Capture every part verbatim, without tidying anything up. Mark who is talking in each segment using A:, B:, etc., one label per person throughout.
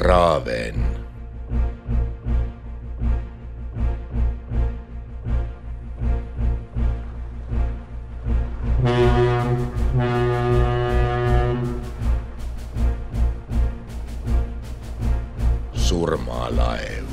A: Raven. Surmalaev.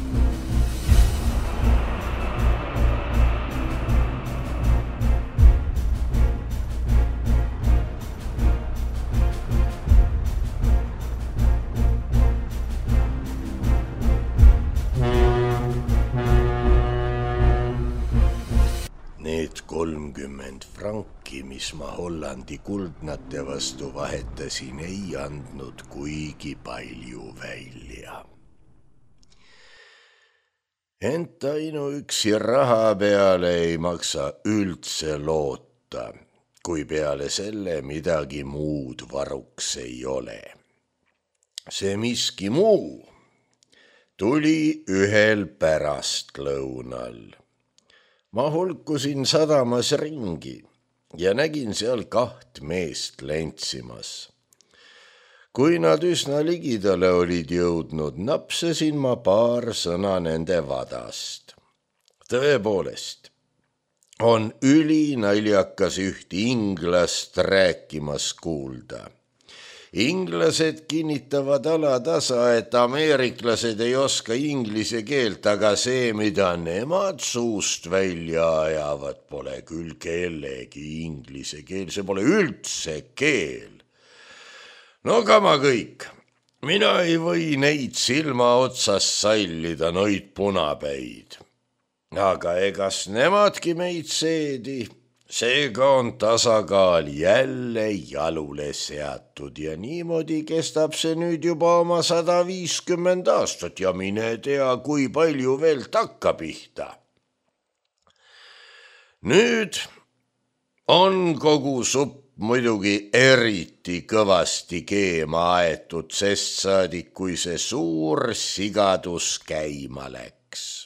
A: Need kolmkümmend franki, mis ma Hollandi kuldnate vastu vahetasin, ei andnud kuigi palju välja. Ent ainuüksi raha peale ei maksa üldse loota, kui peale selle midagi muud varuks ei ole. See miski muu tuli ühel pärastlõunal. Ma hulkusin sadamas ringi ja nägin seal kaht meest lentsimas. Kui nad üsna ligidale olid jõudnud, napsasin ma paar sõna nende vadast. Tõepoolest, on ülinaljakas üht inglast rääkimas kuulda. Inglased kinnitavad alatasa, et ameeriklased ei oska inglise keelt, aga see, mida nemad suust välja ajavad, pole küll kellegi inglise keel, see pole üldse keel. No kama kõik, mina ei või neid silma otsas sallida, noid punapäid. Aga egas nemadki meid seedi, seega on tasakaal jälle jalule seatud ja niimoodi kestab see nüüd juba oma sada viiskümmend aastat ja mine tea, kui palju veel takka pihta. Nüüd on kogu supp muidugi eriti kõvasti keema aetud, sest saadik, kui see suur sigadus käima läks.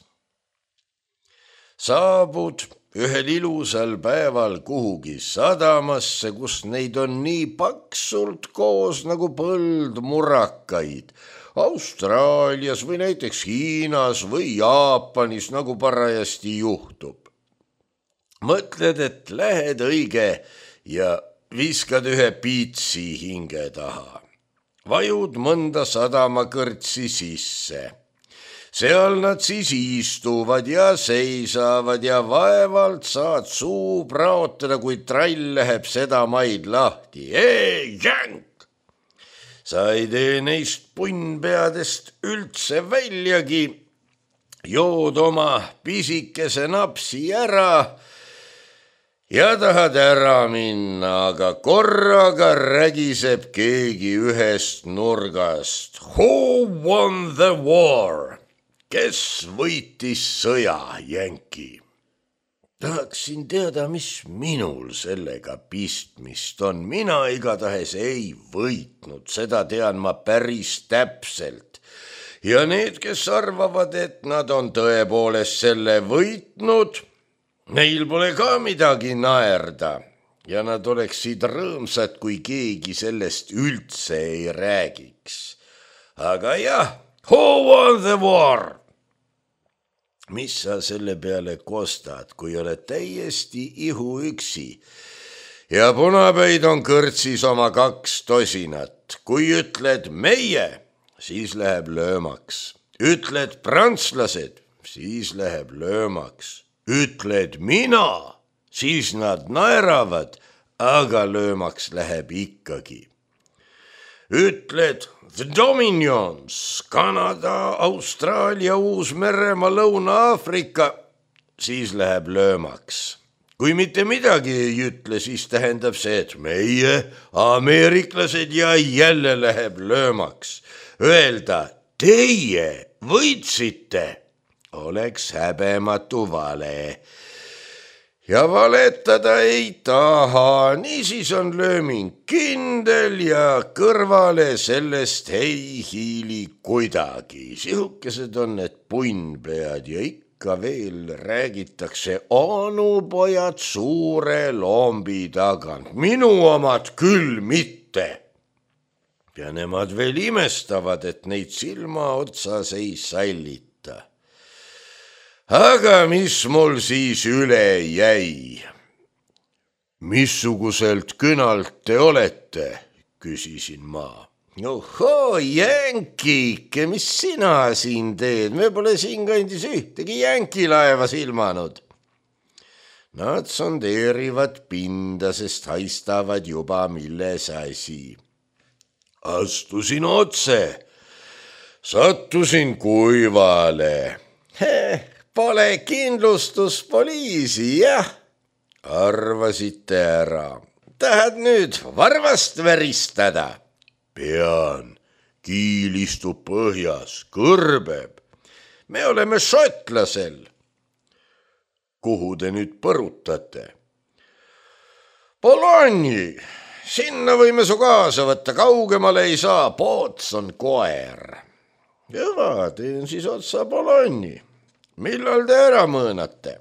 A: Saabud ühel ilusal päeval kuhugi sadamasse, kus neid on nii paksult koos nagu põldmurakaid, Austraalias või näiteks Hiinas või Jaapanis, nagu parajasti juhtub. Mõtled, et lähed õige ja viskad ühe piitsi hinge taha. Vajud mõnda sadamakõrtsi sisse. Seal nad siis istuvad ja seisavad ja vaevalt saad suu praotada, kui trall läheb seda maid lahti. Ei, jänk! Sa ei tee neist punnpeadest üldse väljagi. Jood oma pisikese napsi ära ja tahad ära minna, aga korraga rägiseb keegi ühest nurgast. Who won the war? Kes võitis sõja, jänki? Tahaksin teada, mis minul sellega pistmist on. Mina igatahes ei võitnud, seda tean ma päris täpselt. Ja need, kes arvavad, et nad on tõepoolest selle võitnud, neil pole ka midagi naerda. Ja nad oleksid rõõmsad, kui keegi sellest üldse ei räägiks. Aga jah, who won the war? Mis sa selle peale kostad, kui oled täiesti ihu üksi? Ja punapäid on kõrtsis oma kaks tosinat. Kui ütled meie, siis läheb löömaks. Ütled prantslased, siis läheb löömaks. Ütled mina, siis nad naeravad, aga löömaks läheb ikkagi. Ütled The Dominions, Kanada, Austraalia, Uus-Meremaa, Lõuna-Aafrika, siis läheb löömaks. Kui mitte midagi ei ütle, siis tähendab see, et meie, ameeriklased, ja jälle läheb löömaks. Öelda, teie võitsite, oleks häbematu vale. Ja valetada ei taha, niisiis on lööming kindel ja kõrvale sellest ei hiili kuidagi. Sihukesed on need punnpead ja ikka veel räägitakse onupojad suure lombi tagant. Minu omad küll mitte. ja nemad veel imestavad, et neid silma otsas ei sallita. Aga mis mul siis üle jäi? Missuguselt künalt te olete, küsisin ma. Ohoo, jänkike, mis sina siin teed? Me pole siinkandis ühtegi jänkilaeva silmanud. Nad sondeerivad pinda, sest haistavad juba milles asi. Astusin otse, sattusin kuivale. Heh, pole kindlustuspoliisi, jah, arvasite ära. Tahad nüüd varvast väristada? Pean, kiil istub põhjas, kõrbeb. Me oleme šotlasel. Kuhu te nüüd põrutate? Bologni, sinna võime su kaasa võtta, kaugemale ei saa, Poots on koer. Hüva, teen siis otsa Bologni. Millal te ära mõõnate?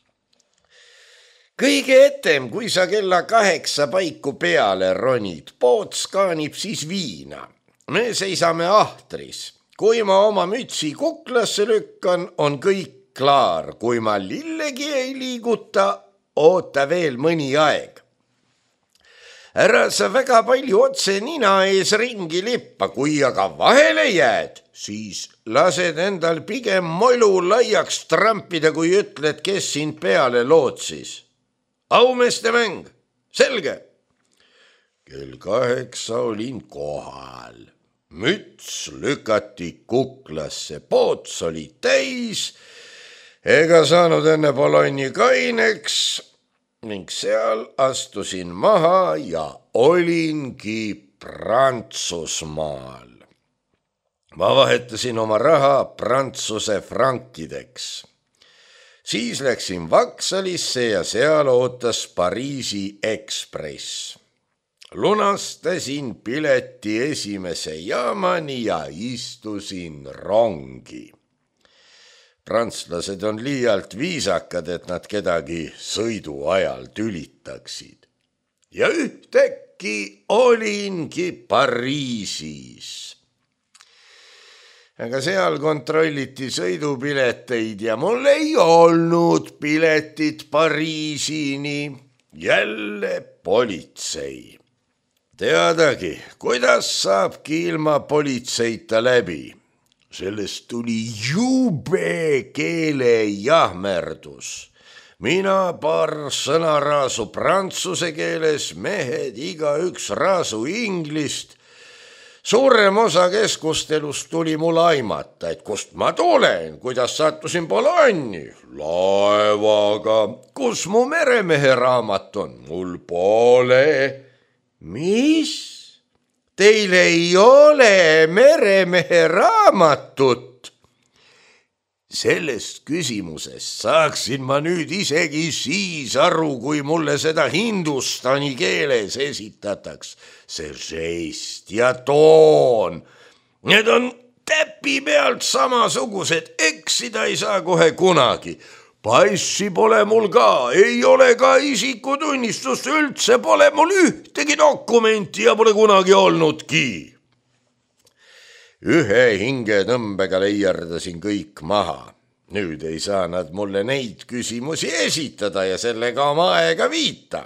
A: Kõige etem, kui sa kella kaheksa paiku peale ronid, Poots kaanib siis viina. Me seisame ahtris. Kui ma oma mütsi kuklasse lükkan, on kõik klaar. Kui ma lillegi ei liiguta, oota veel mõni aeg. Ära sa väga palju otse nina ees ringi lippa, kui aga vahele jääd, siis lased endal pigem molu laiaks trampida, kui ütled, kes sind peale lootsis. Aumeeste mäng, selge. Kell kaheksa olin kohal. Müts lükati kuklasse, Poots oli täis, ega saanud enne Bologni kaineks ning seal astusin maha ja olingi Prantsusmaal. Ma vahetasin oma raha Prantsuse frankideks. Siis läksin Vaksalisse ja seal ootas Pariisi Ekspress. Lunastasin pileti esimese jaamani ja istusin rongi. Prantslased on liialt viisakad, et nad kedagi sõidu ajal tülitaksid. Ja ühtäkki olingi Pariisis. Aga seal kontrolliti sõidupileteid ja mul ei olnud piletit Pariisini. Jälle politsei. Teadagi, kuidas saabki ilma politseita läbi. Sellest tuli jube keele jahmerdus. Mina paar sõna raasu prantsuse keeles, mehed igaüks raasu inglist. Suurem osa keskustelust tuli mul aimata, et kust ma tulen, kuidas sattusin Bologni, laevaga, kus mu meremehe raamat on, mul pole. Mis? Teil ei ole meremehe raamatut? Sellest küsimusest saaksin ma nüüd isegi siis aru, kui mulle seda hindustani keeles esitataks. See žest ja toon, need on täpi pealt samasugused, eksida ei saa kohe kunagi. Passi pole mul ka, ei ole ka isikutunnistust, üldse pole mul ühtegi dokumenti ja pole kunagi olnudki. Ühe hingetõmbega leierdasin kõik maha. Nüüd ei saa nad mulle neid küsimusi esitada ja sellega oma aega viita.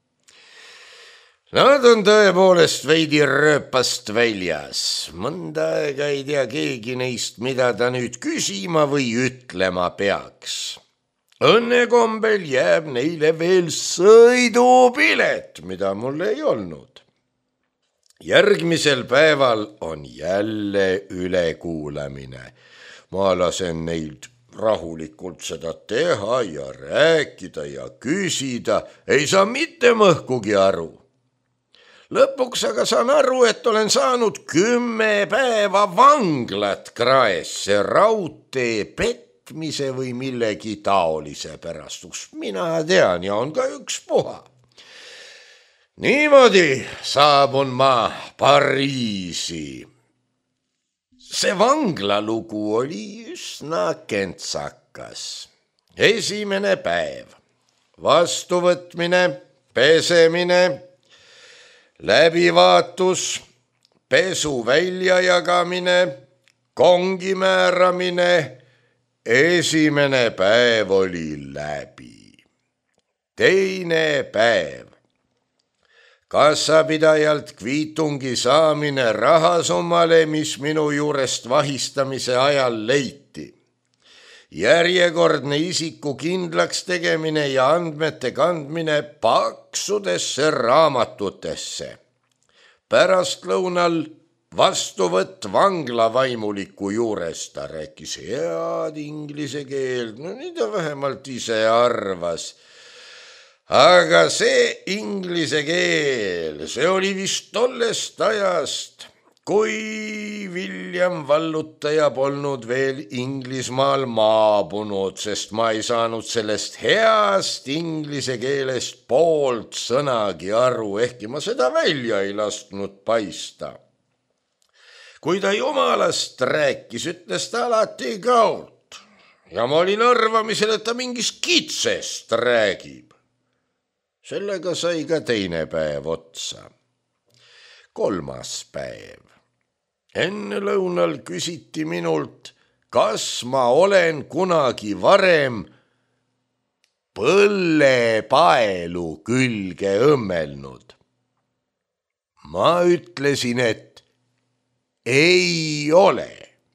A: Nad on tõepoolest veidi rööpast väljas. Mõnda aega ei tea keegi neist, mida ta nüüd küsima või ütlema peaks. Õnnekombel jääb neile veel sõidupilet, mida mul ei olnud. Järgmisel päeval on jälle ülekuulamine. Ma lasen neilt rahulikult seda teha ja rääkida ja küsida. Ei saa mitte mõhkugi aru. Lõpuks aga saan aru, et olen saanud kümme päeva vanglat kraesse raudtee petmise või millegi taolise pärast. Mina tean ja on ka üks puha. Niimoodi saabun ma Pariisi. See vanglalugu oli üsna kentsakas. Esimene päev. Vastuvõtmine, pesemine, läbivaatus, pesu väljajagamine, kongi määramine, esimene päev oli läbi. Teine päev. Kassapidajalt kviitungi saamine rahasummale, mis minu juurest vahistamise ajal leiti. Järjekordne isiku kindlaks tegemine ja andmete kandmine paksudesse raamatutesse. Pärastlõunal vastuvõtt vanglavaimuliku juures, ta rääkis head inglise keelt, no nii ta vähemalt ise arvas. Aga see inglise keel, see oli vist tollest ajast, kui William Vallutaja polnud veel Inglismaal maabunud, sest ma ei saanud sellest heast inglise keelest poolt sõnagi aru, ehkki ma seda välja ei lasknud paista. Kui ta jumalast rääkis, ütles ta alati kaut ja ma olin arvamisel, et ta mingist kitsest räägib. Sellega sai ka teine päev otsa. Kolmas päev. Enne lõunal küsiti minult, kas ma olen kunagi varem põllepaelu külge õmmelnud. Ma ütlesin, et ei ole.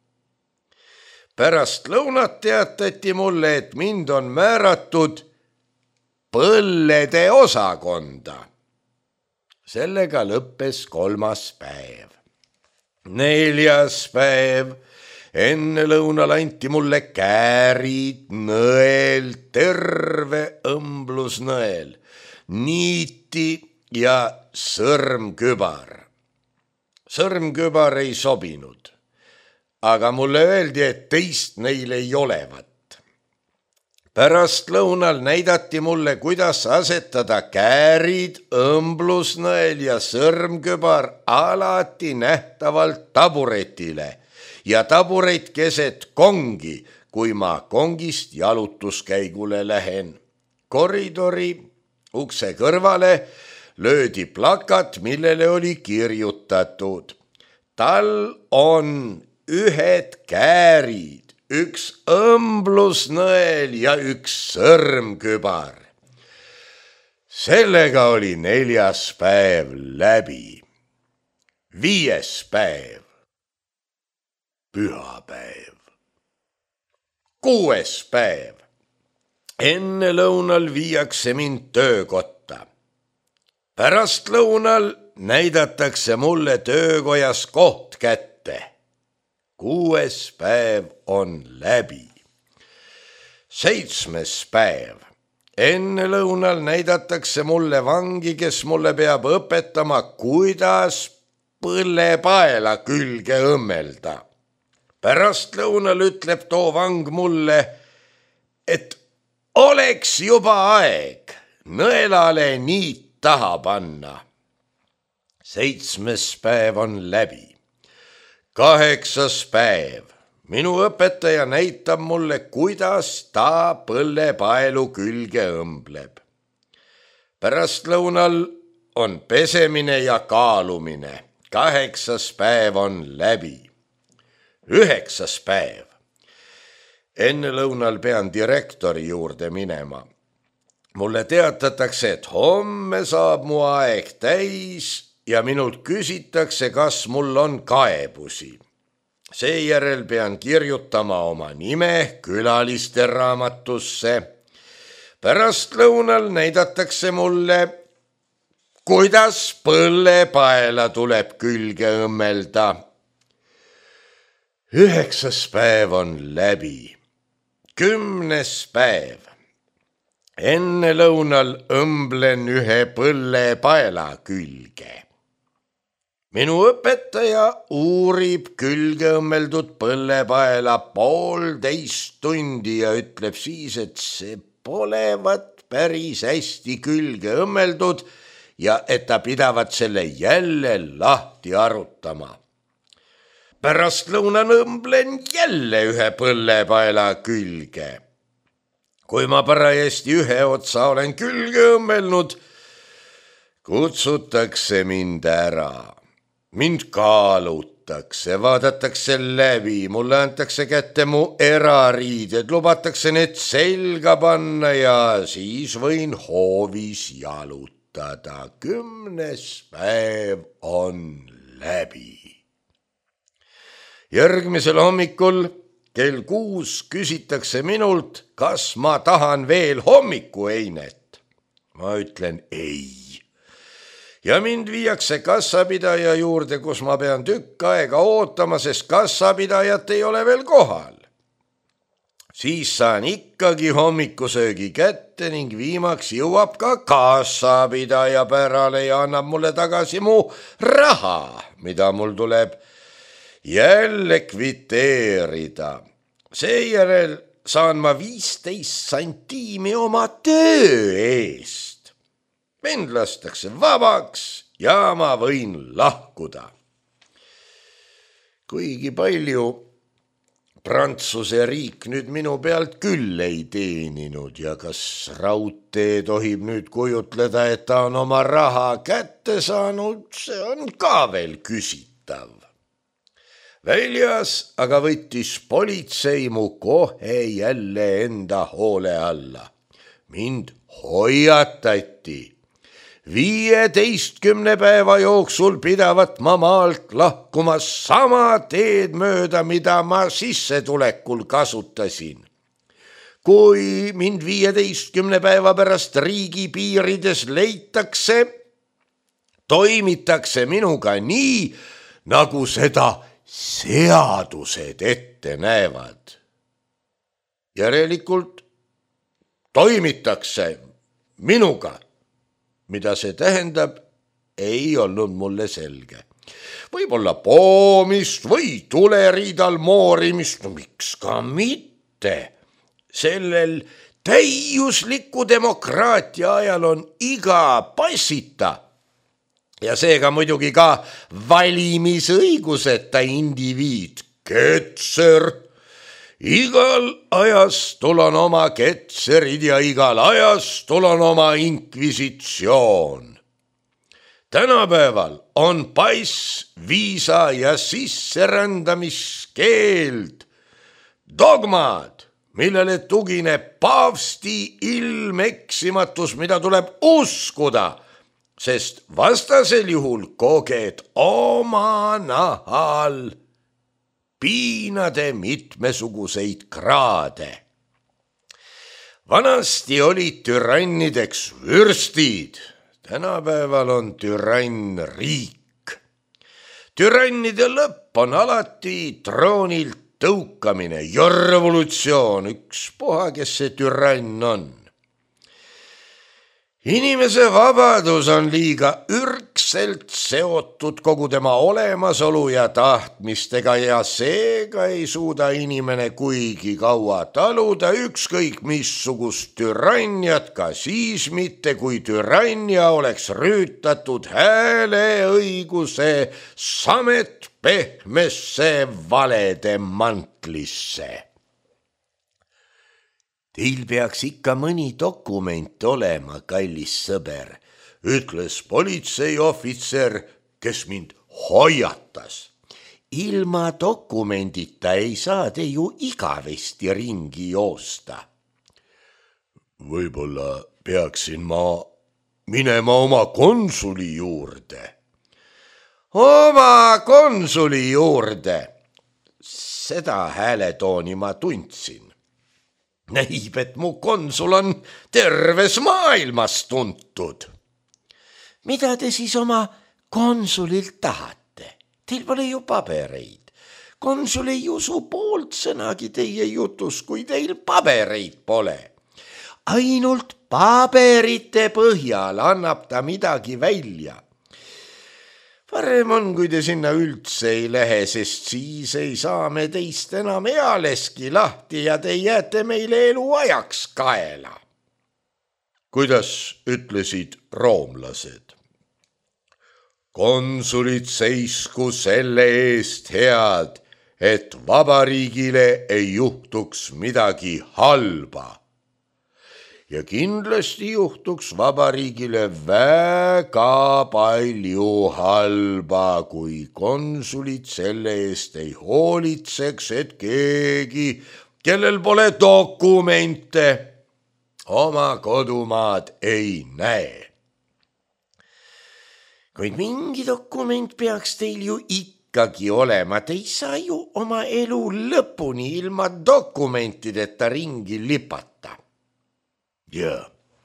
A: Pärast lõunat teatati mulle, et mind on määratud põllede osakonda. Sellega lõppes kolmas päev. Neljas päev. Enne lõunal anti mulle käärid, nõel, terve õmblusnõel, niiti ja sõrmkübar. Sõrmkübar ei sobinud, aga mulle öeldi, et teist neil ei olevat. Pärast lõunal näidati mulle, kuidas asetada käärid, õmblusnõel ja sõrmkübar alati nähtavalt taburetile ja taburet keset kongi, kui ma kongist jalutuskäigule lähen. Koridori ukse kõrvale löödi plakat, millele oli kirjutatud. Tal on ühed käärid, üks õmblusnõel ja üks sõrmkübar. Sellega oli neljas päev läbi. Viies päev. Pühapäev. Kuues päev. Enne lõunal viiakse mind töökotta. Pärast lõunal näidatakse mulle töökojas koht kätte. Kuues päev on läbi. Seitsmes päev. Enne lõunal näidatakse mulle vangi, kes mulle peab õpetama, kuidas põllepaela külge õmmelda. Pärast lõunal ütleb too vang mulle, et oleks juba aeg nõelale niit taha panna. Seitsmes päev on läbi. Kaheksas päev. Minu õpetaja näitab mulle, kuidas ta põllepaelu külge õmbleb. Pärast lõunal on pesemine ja kaalumine. Kaheksas päev on läbi. Üheksas päev. Enne lõunal pean direktori juurde minema. Mulle teatatakse, et homme saab mu aeg täis ja minult küsitakse, kas mul on kaebusi. Seejärel pean kirjutama oma nime külaliste raamatusse. Pärast lõunal näidatakse mulle, kuidas põllepaela tuleb külge õmmelda. Üheksas päev on läbi. Kümnes päev. Enne lõunal õmblen ühe põllepaela külge. Minu õpetaja uurib külge õmmeldud põllepaela poolteist tundi ja ütleb siis, et see polevat päris hästi külge õmmeldud ja et ta pidavat selle jälle lahti arutama. Pärast lõunan õmblen jälle ühe põllepaela külge. Kui ma parajasti ühe otsa olen külge õmmelnud, kutsutakse mind ära. mind kaalutakse, vaadatakse läbi, mulle antakse kätte mu erariided, lubatakse need selga panna ja siis võin hoovis jalutada. Kümnes päev on läbi. Järgmisel hommikul kell kuus küsitakse minult, kas ma tahan veel hommikueinet. Ma ütlen ei. Ja mind viiakse kassapidaja juurde, kus ma pean tükk aega ootama, sest kassapidajat ei ole veel kohal. Siis saan ikkagi hommikusöögi kätte ning viimaks jõuab ka kassapidaja pärale ja annab mulle tagasi mu raha, mida mul tuleb jälle kviteerida. Seejärel saan ma viisteist santiimi oma töö eest. Mind lastakse vabaks ja ma võin lahkuda. Kuigi palju Prantsuse riik nüüd minu pealt küll ei teeninud ja kas raudtee tohib nüüd kujutleda, et ta on oma raha kätte saanud, see on ka veel küsitav. Väljas aga võttis politsei mu kohe jälle enda hoole alla. Mind hoiatati. Viieteistkümne päeva jooksul pidavat ma maalt lahkuma sama teed mööda, mida ma sissetulekul kasutasin. Kui mind viieteistkümne päeva pärast riigi piirides leitakse, toimitakse minuga nii, nagu seda seadused ette näevad. Järelikult toimitakse minuga. Mida see tähendab, ei olnud mulle selge. Võib-olla poomist või tuleriidal moorimist, no miks ka mitte. Sellel täiusliku demokraatia ajal on iga passita ja seega muidugi ka valimisõiguseta indiviid, ketser. Igal ajastul on oma ketserid ja igal ajastul on oma inkvisitsioon. Tänapäeval on pass, viisa ja sisserändamiskeeld, dogmad, millele tugineb paavsti ilmeksimatus, mida tuleb uskuda, sest vastasel juhul koged oma nahal piinade mitmesuguseid kraade. Vanasti olid türannideks vürstid, tänapäeval on türann riik. Türannide lõpp on alati troonilt tõukamine ja revolutsioon, ükspuha, kes see türann on. Inimese vabadus on liiga ürgselt seotud kogu tema olemasolu ja tahtmistega ja seega ei suuda inimene kuigi kaua taluda ükskõik missugust türanniat, ka siis mitte, kui türannia oleks rüütatud hääleõiguse samet pehmesse valede mantlisse. Teil peaks ikka mõni dokument olema, kallis sõber, ütles politseiohvitser, kes mind hoiatas. Ilma dokumendita ei saa te ju igavesti ringi joosta. Võib-olla peaksin ma minema oma konsuli juurde. Oma konsuli juurde? Seda hääletooni ma tundsin. Näib, et mu konsul on terves maailmas tuntud. Mida te siis oma konsulilt tahate? Teil pole ju pabereid. Konsul ei usu poolt sõnagi teie jutus, kui teil pabereid pole. Ainult paberite põhjal annab ta midagi välja. Parem on, kui te sinna üldse ei lähe, sest siis ei saa me teist enam ealeski lahti ja te jääte meile eluajaks kaela. Kuidas ütlesid roomlased? Konsulid seisku selle eest head, et vabariigile ei juhtuks midagi halba. ja kindlasti juhtuks vabariigile väga palju halba, kui konsulid selle eest ei hoolitseks, et keegi, kellel pole dokumente, oma kodumaad ei näe. Kuid mingi dokument peaks teil ju ikkagi olema, te ei saa ju oma elu lõpuni ilma dokumentideta ringi lipata. Ja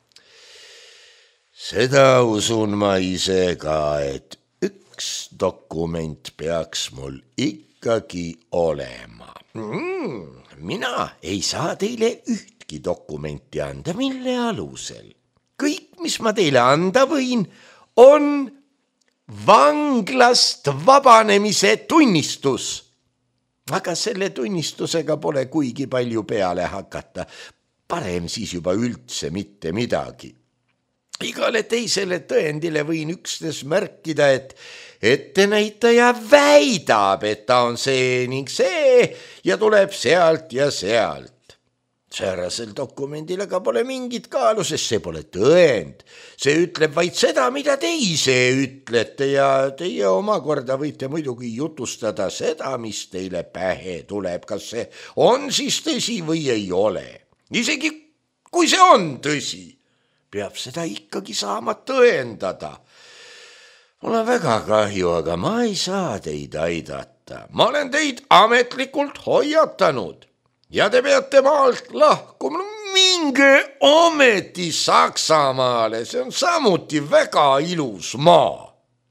A: seda usun ma ise ka, et üks dokument peaks mul ikkagi olema. Mm, mina ei saa teile ühtki dokumenti anda, mille alusel. Kõik, mis ma teile anda võin, on vanglast vabanemise tunnistus. Aga selle tunnistusega pole kuigi palju peale hakata. Parem siis juba üldse mitte midagi. Igale teisele tõendile võin üksnes märkida, et ettenäitaja väidab, et ta on see ning see ja tuleb sealt ja sealt. Säärasel dokumendil aga pole mingit kaalu, sest see pole tõend. See ütleb vaid seda, mida teise ütlete ja teie omakorda võite muidugi jutustada seda, mis teile pähe tuleb. Kas see on siis tõsi või ei ole? Isegi kui see on tõsi, peab seda ikkagi saama tõendada. Mul on väga kahju, aga ma ei saa teid aidata. Ma olen teid ametlikult hoiatanud. Ja te peate maalt lahkuma, minge ometi Saksamaale, see on samuti väga ilus maa.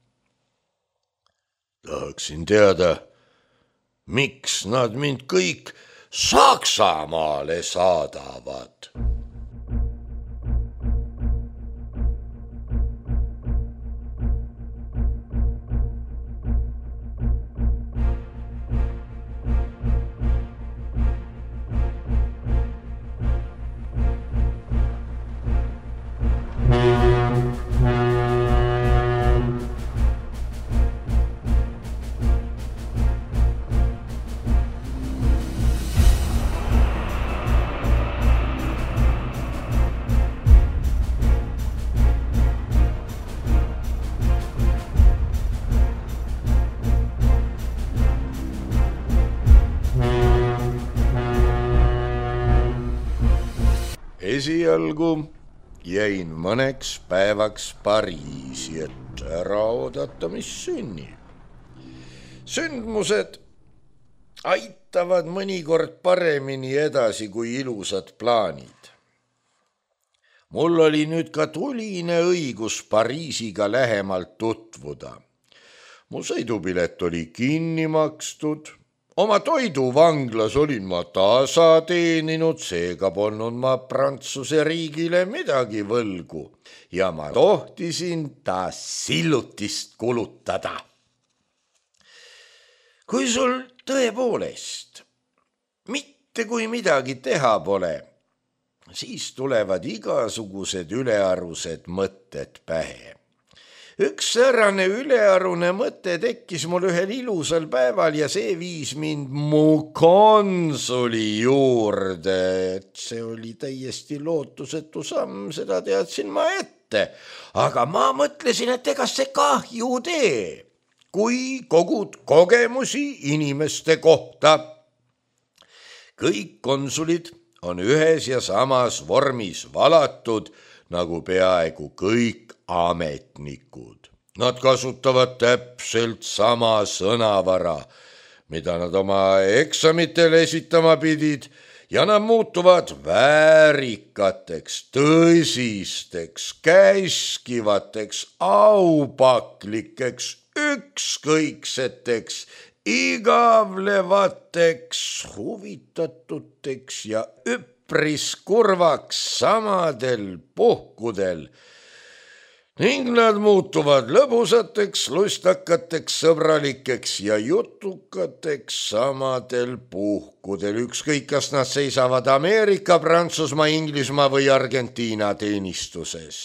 A: Tahaksin teada, miks nad mind kõik Saksamaale saadavad. Esialgu jäin mõneks päevaks Pariisi, et ära oodata, mis sünnib. Sündmused aitavad mõnikord paremini edasi kui ilusad plaanid. Mul oli nüüd ka tuline õigus Pariisiga lähemalt tutvuda. Mu sõidupilet oli kinni makstud. Oma toiduvanglas olin ma tasa teeninud, seega polnud ma Prantsuse riigile midagi võlgu ja ma tohtisin ta sillutist kulutada. Kui sul tõepoolest mitte kui midagi teha pole, siis tulevad igasugused ülearused mõtted pähe. Üks säärane ülearune mõte tekkis mul ühel ilusal päeval ja see viis mind mu konsuli juurde, et see oli täiesti lootusetu samm, seda teadsin ma ette. Aga ma mõtlesin, et ega see kahju tee, kui kogud kogemusi inimeste kohta. Kõik konsulid on ühes ja samas vormis valatud, nagu peaaegu kõik ametnikud. Nad kasutavad täpselt sama sõnavara, mida nad oma eksamitel esitama pidid, ja nad muutuvad väärikateks, tõsisteks, käskivateks, aupaklikeks, ükskõikseteks, igavlevateks, huvitatuteks ja üpris kurvaks samadel puhkudel. Ning nad muutuvad lõbusateks, lustakateks, sõbralikeks ja jutukateks samadel puhkudel, ükskõik kas nad seisavad Ameerika, Prantsusmaa, Inglismaa või Argentiina teenistuses.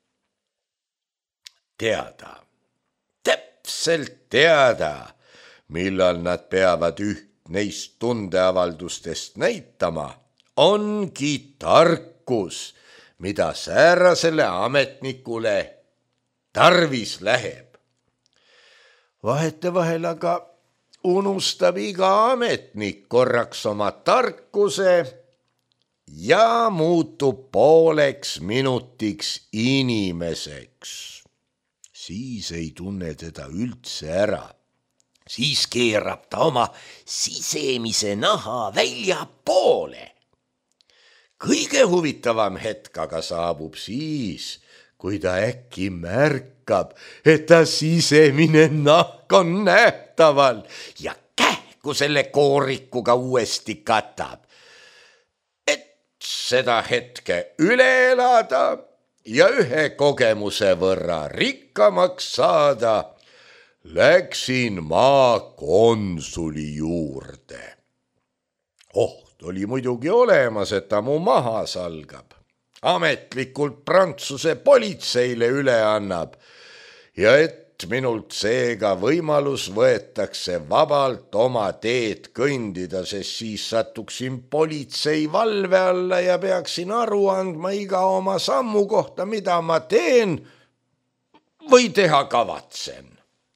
A: Teada, täpselt teada, millal nad peavad üht neist tundeavaldustest näitama, ongi tarkus, mida säärasele ametnikule tarvis läheb. Vahetevahel aga unustab iga ametnik korraks oma tarkuse ja muutub pooleks minutiks inimeseks. Siis ei tunne teda üldse ära. Siis keerab ta oma sisemise naha väljapoole. Kõige huvitavam hetk aga saabub siis, kui ta äkki märkab, et ta sisemine nahk on nähtaval ja kähku selle koorikuga uuesti katab. Et seda hetke üle elada ja ühe kogemuse võrra rikkamaks saada, läksin ma konsuli juurde. Oht oli muidugi olemas, et ta mu maha salgab. Ametlikult Prantsuse politseile üle annab ja et minult seega võimalus võetakse vabalt oma teed kõndida, sest siis satuksin politsei valve alla ja peaksin aru andma iga oma sammu kohta, mida ma teen või teha kavatsen.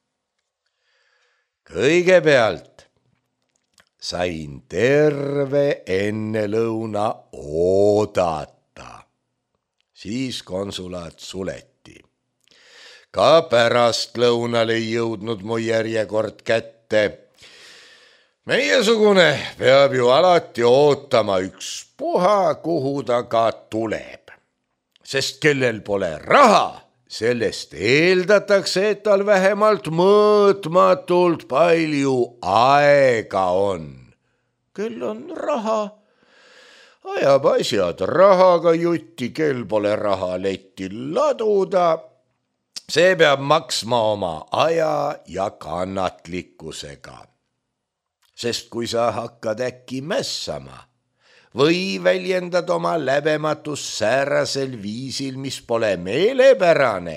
A: Kõigepealt sain terve ennelõuna oodata. Siis konsulaat suleti. Ka pärast lõunal ei jõudnud mu järjekord kätte. Meiesugune peab ju alati ootama ükspuha, kuhu ta ka tuleb. Sest kellel pole raha, sellest eeldatakse, et tal vähemalt mõõtmatult palju aega on. Kel on raha? Ajab asjad rahaga jutti, kel pole raha letti laduda. See peab maksma oma aja ja kannatlikkusega. Sest kui sa hakkad äkki mässama või väljendad oma läbematus säärasel viisil, mis pole meelepärane,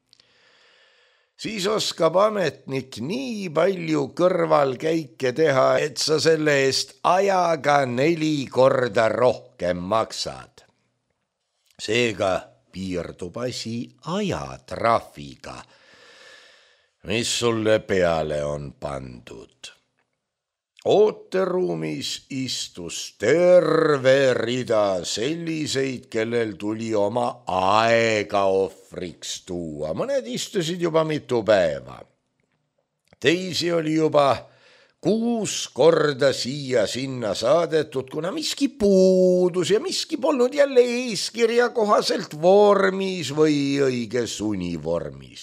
A: siis oskab ametnik nii palju kõrvalkäike teha, et sa selle eest ajaga neli korda rohkem maksad. Seega piirdub asi ajatrahviga, mis sulle peale on pandud. Ooteruumis istus terve rida selliseid, kellel tuli oma aega ohvriks tuua. Mõned istusid juba mitu päeva. Teisi oli juba kuus korda siia sinna saadetud, kuna miski puudus ja miski polnud jälle eeskirja kohaselt vormis või õiges univormis.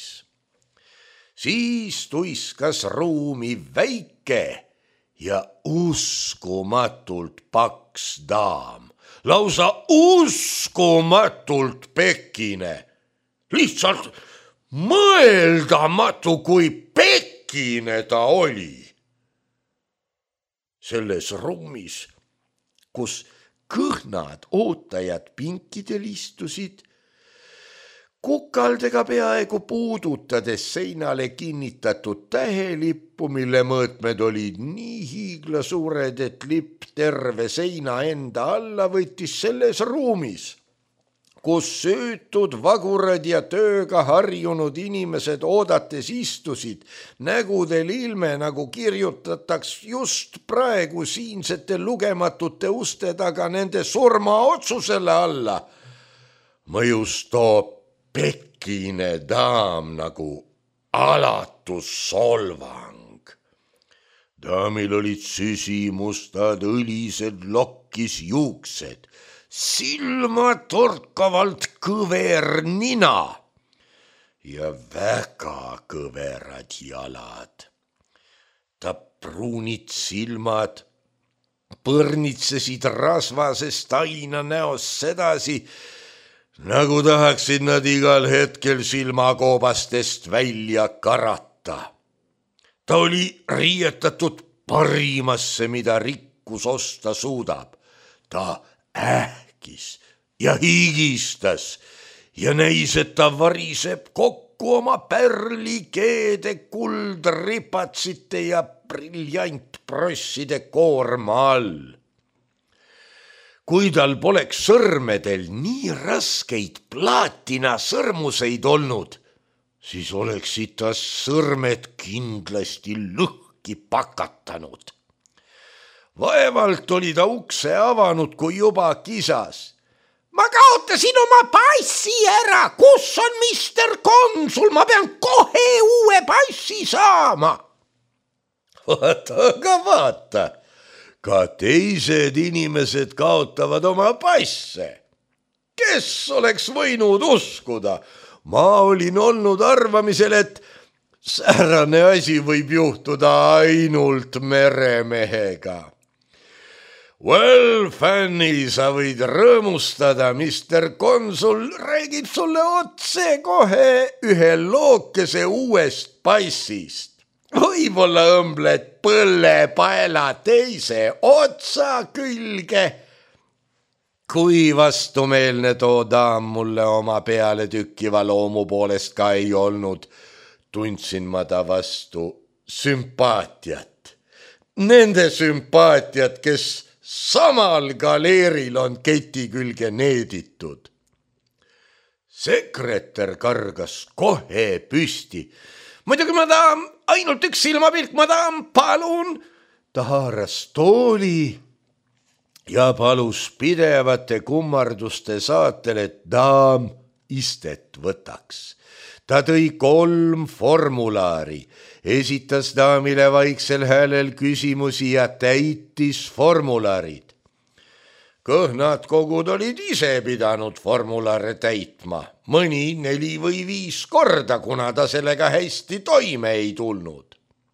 A: Siis tuiskas ruumi väike ja uskumatult paks daam, lausa uskumatult pekine. Lihtsalt mõeldamatu, kui pekine ta oli. Selles ruumis, kus kõhnad ootajad pinkidel istusid, kukaldega peaaegu puudutades seinale kinnitatud tähelippu, mille mõõtmed olid nii hiiglasuured, et lipp terve seina enda alla võttis selles ruumis, kus süütud vagurad ja tööga harjunud inimesed oodates istusid, nägudel ilme, nagu kirjutataks just praegu siinsete lugematute uste taga nende surmaotsusele alla, mõjus too pekine daam nagu alatu solvang. Daamil olid süsimustad õlised lokkis juuksed, silmatorkavalt kõver nina ja väga kõverad jalad. Ta pruunid silmad põrnitsesid rasvasest aina näos sedasi, nagu tahaksid nad igal hetkel silmakoobastest välja karata. Ta oli riietatud parimasse, mida rikkus osta suudab. Ta ähkis ja higistas ja näis, et ta variseb kokku oma pärlikeede, kuldripatsite ja briljantprosside koorma all. kui tal poleks sõrmedel nii raskeid plaatina sõrmuseid olnud, siis oleksid ta sõrmed kindlasti lõhki pakatanud. Vaevalt oli ta ukse avanud, kui juba kisas. Ma kaotasin oma passi ära, kus on mister Konsul, ma pean kohe uue passi saama. Vaata, aga vaata, ka teised inimesed kaotavad oma passe. Kes oleks võinud uskuda? Ma olin olnud arvamisel, et säärane asi võib juhtuda ainult meremehega. Well, Fanny, sa võid rõõmustada, mister Konsul räägib sulle otse kohe ühe lookese uuest passist. Võib-olla õmbled põllepaela teise otsa külge. Kui vastumeelne too daam mulle oma peale tükkiva loomu poolest ka ei olnud, tundsin ma ta vastu sümpaatiat. Nende sümpaatiat, kes samal galeeril on keti külge needitud. Sekretär kargas kohe püsti. Muidugi ma tahan, ainult üks silmapilk, ma tahan, palun. Ta haaras tooli ja palus pidevate kummarduste saatel, et daam istet võtaks. Ta tõi kolm formulaari, esitas daamile vaiksel häälel küsimusi ja täitis formulaarid. Kõhnad kogud olid ise pidanud formulaare täitma, mõni neli või viis korda, kuna ta sellega hästi toime ei tulnud.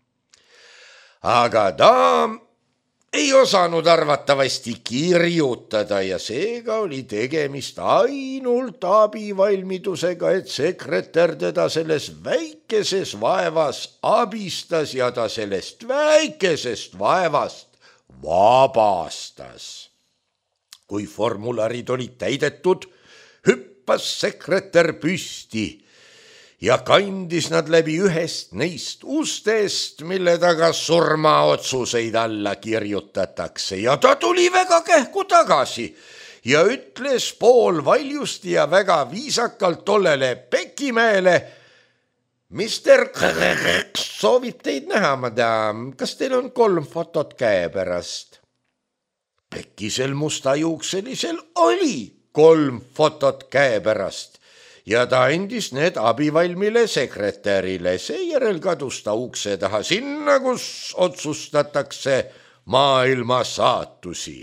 A: Aga daam ei osanud arvatavasti kirjutada ja seega oli tegemist ainult abivalmidusega, et sekretär teda selles väikeses vaevas abistas ja ta sellest väikesest vaevast vabastas. Kui formularid olid täidetud, hüppas sekretär püsti ja kandis nad läbi ühest neist ustest, mille taga surmaotsuseid alla kirjutatakse, ja ta tuli väga kähku tagasi ja ütles pool valjusti ja väga viisakalt tollele Pekimäele: mister soovib teid näha, madam, kas teil on kolm fotot käepärast? Pekisel mustajuukselisel oli kolm fotot käepärast ja ta andis need abivalmile sekretärile. Seejärel kadus ta ukse taha sinna, kus otsustatakse maailma saatusi.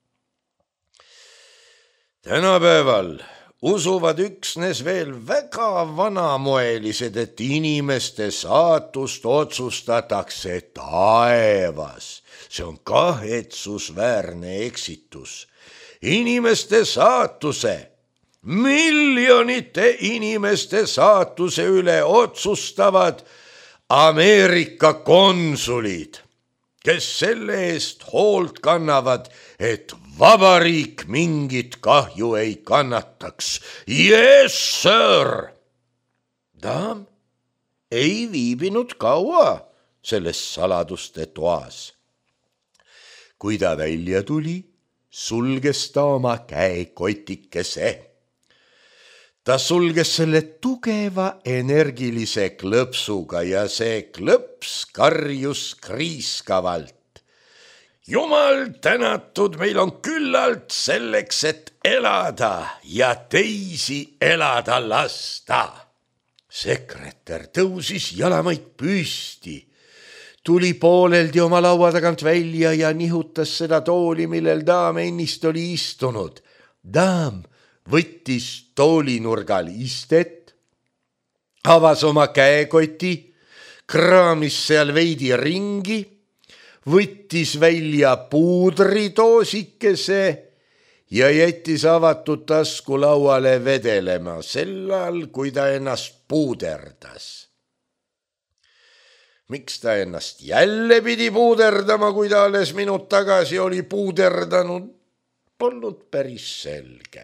A: Tänapäeval usuvad üksnes veel väga vanamoelised, et inimeste saatust otsustatakse taevas. See on kahetsusväärne eksitus. Inimeste saatuse, miljonite inimeste saatuse üle otsustavad Ameerika konsulid, kes selle eest hoolt kannavad, et vabariik mingit kahju ei kannataks. Yes, sir! Daam ei viibinud kaua selles saladuste toas. Kui ta välja tuli, sulges ta oma käekotikese. Ta sulges selle tugeva energilise klõpsuga ja see klõps karjus kriiskavalt. Jumal tänatud, meil on küllalt selleks, et elada ja teisi elada lasta. Sekretär tõusis jalamaid püsti, tuli pooleldi oma laua tagant välja ja nihutas seda tooli, millel daam ennist oli istunud. Daam võttis toolinurgal istet, avas oma käekoti, kraamis seal veidi ringi, võttis välja puudritoosikese ja jättis avatud tasku lauale vedelema sellal, kui ta ennast puuderdas. Miks ta ennast jälle pidi puuderdama, kui ta alles minut tagasi oli puuderdanud, polnud päris selge.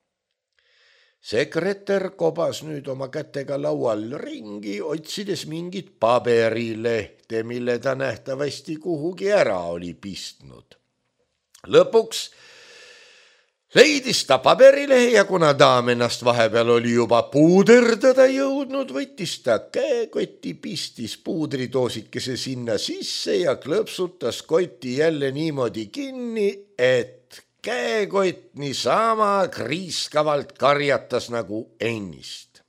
A: Sekretär kobas nüüd oma kätega laual ringi, otsides mingit paberilehte, mille ta nähtavasti kuhugi ära oli pistnud. Lõpuks leidis ta paberilehe ja kuna daam ennast vahepeal oli juba puuderdada jõudnud, võttis ta käekoti, pistis puudritoosikese sinna sisse ja klõpsutas koti jälle niimoodi kinni, et käekott niisama kriiskavalt karjatas nagu ennist.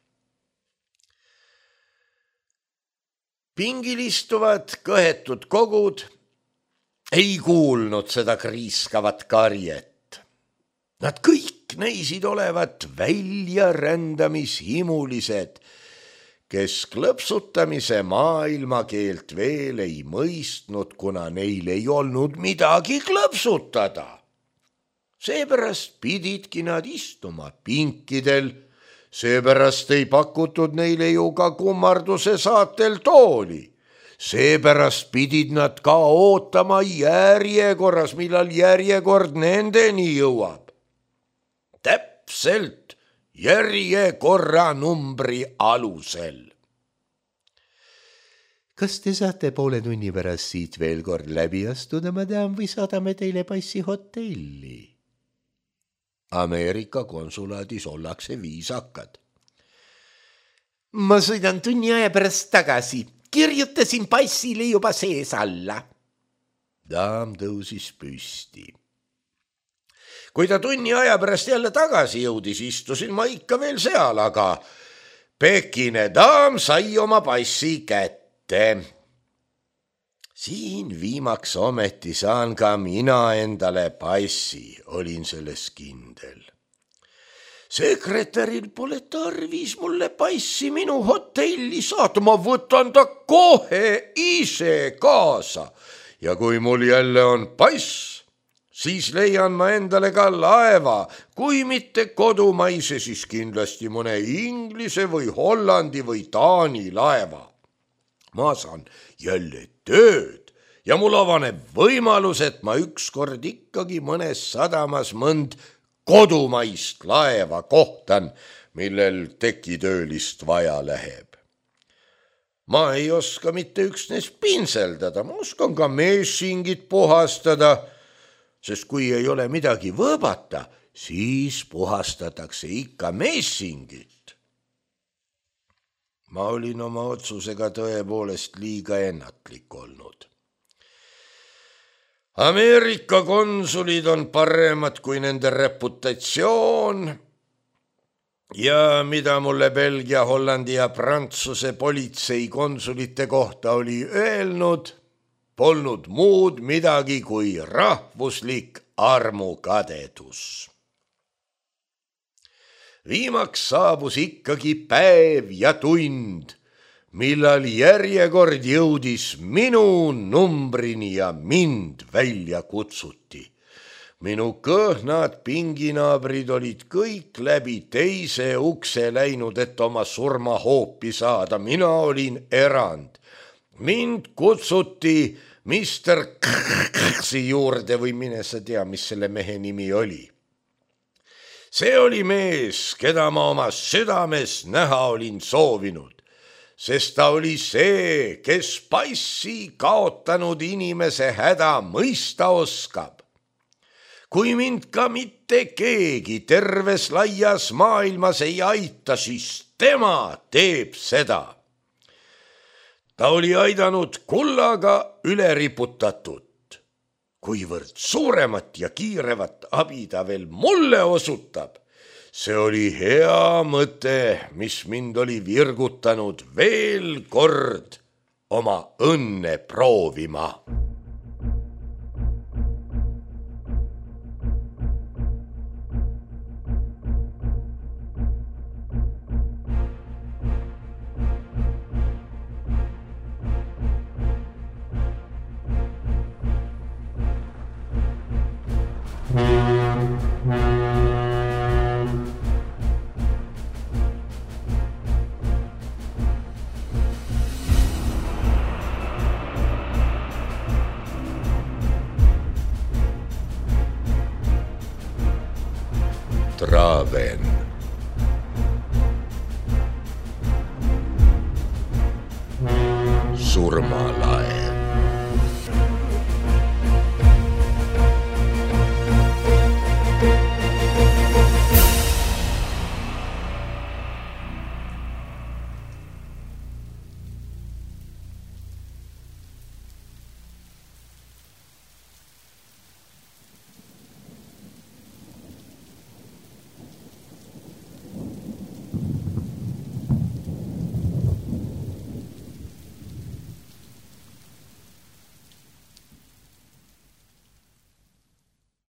A: Pingil istuvad kõhetud kogud ei kuulnud seda kriiskavat karjet. Nad kõik näisid olevat väljarändamishimulised, kes klõpsutamise maailmakeelt veel ei mõistnud, kuna neil ei olnud midagi klõpsutada. Seepärast pididki nad istuma pinkidel, seepärast ei pakutud neile ju ka kummarduse saatel tooli. Seepärast pidid nad ka ootama järjekorras, millal järjekord nendeni jõuab. Täpselt järjekorra numbri alusel. Kas te saate poole tunni pärast siit veel kord läbi astuda, madam, või saadame teile passi hotelli? Ameerika konsulaadis ollakse viisakad. Ma sõidan tunni aja pärast tagasi. Kirjutasin passile juba sees alla. Daam tõusis püsti. Kui ta tunni aja pärast jälle tagasi jõudis, istusin ma ikka veel seal, aga pekine daam sai oma passi kätte. Siin viimaks ometi saan ka mina endale passi, olin selles kindel. Sekretäril pole tarvis mulle passi minu hotelli saata, ma võtan ta kohe ise kaasa ja kui mul jälle on pass, siis leian ma endale ka laeva, kui mitte kodumaise, siis kindlasti mõne Inglise või Hollandi või Taani laeva. Ma saan jälle tööd ja mul avaneb võimalus, et ma ükskord ikkagi mõnes sadamas mõnd kodumaist laeva kohtan, millel tekitöölist vaja läheb. Ma ei oska mitte üksnes pinseldada, ma oskan ka meessingit puhastada, sest kui ei ole midagi võõbata, siis puhastatakse ikka meessingit. Ma olin oma otsusega tõepoolest liiga ennatlik olnud. Ameerika konsulid on paremad kui nende reputatsioon ja mida mulle Belgia, Hollandi ja Prantsuse politsei konsulite kohta oli öelnud, polnud muud midagi kui rahvuslik armukadedus. Viimaks saabus ikkagi päev ja tund, millal järjekord jõudis minu numbrini ja mind välja kutsuti. Minu kõhnad pinginaabrid olid kõik läbi teise ukse läinud, et oma surmahoopi saada. Mina olin erand. Mind kutsuti mister K-si juurde või mine sa tea, mis selle mehe nimi oli. See oli mees, keda ma oma südames näha olin soovinud, sest ta oli see, kes passi kaotanud inimese häda mõista oskab. Kui mind ka mitte keegi terves laias maailmas ei aita, siis tema teeb seda. Ta oli aidanud kullaga üle riputatud. Kuivõrd suuremat ja kiirevat abi ta veel mulle osutab, see oli hea mõte, mis mind oli virgutanud veel kord oma õnne proovima. Traven. Surmalaev.